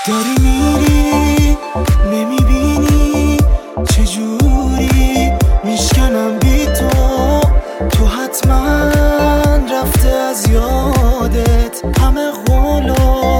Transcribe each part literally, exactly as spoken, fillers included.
داری میری نمیبینی چجوری میشکنم بی تو. تو حتما رفته از یادت همه قول و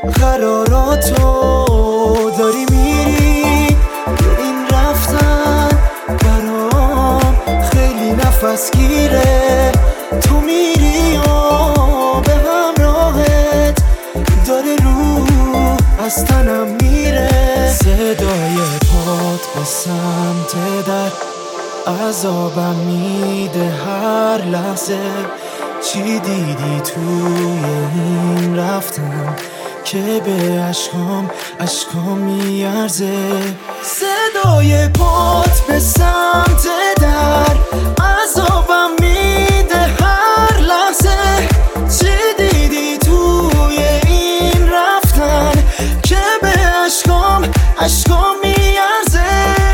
قراراتو. داری میری به این رفتن برام خیلی نفس گیره. تو میری و به همراهت داره رو از تنم میره. صدای پات به سمت در عذابم میده هر لحظه. چی دیدی توی این رفتن که به عشقام عشقام میارزه. صدای پات به سمت در عذابم میده هر لحظه. چی دیدی توی این رفتن که به عشقام عشقام میارزه.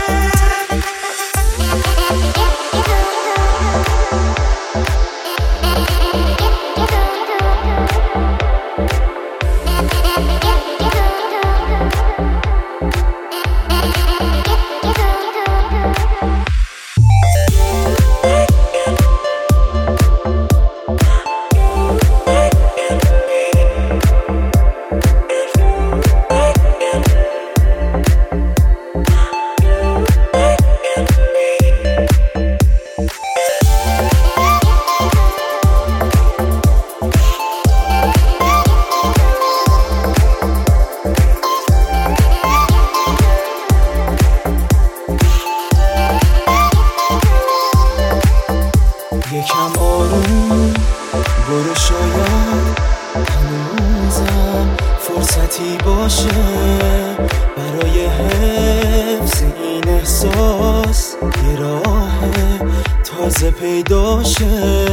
یکم آروم برو، شاید هنوزم فرصتی باشه برای حفظ این احساس. یه راه تازه پیداشه.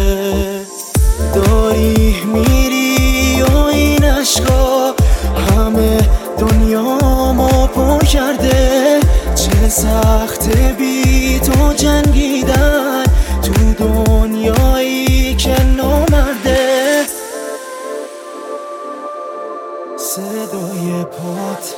داری میری و این عشقا همه دنیامو پر کرده. چه سخت بی تو جنگیدن تو دنیایی که نامرده. صدای پات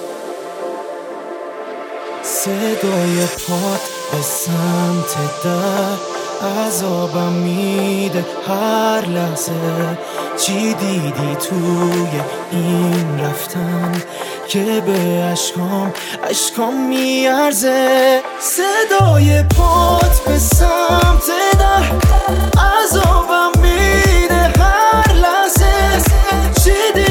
صدای پات به سمت در عذابم میده هر لحظه. چی دیدی توی این رفتن که به عشقام عشقام میارزه. صدای پات به سمت در عذابم میده هر لحظه. چی دیدی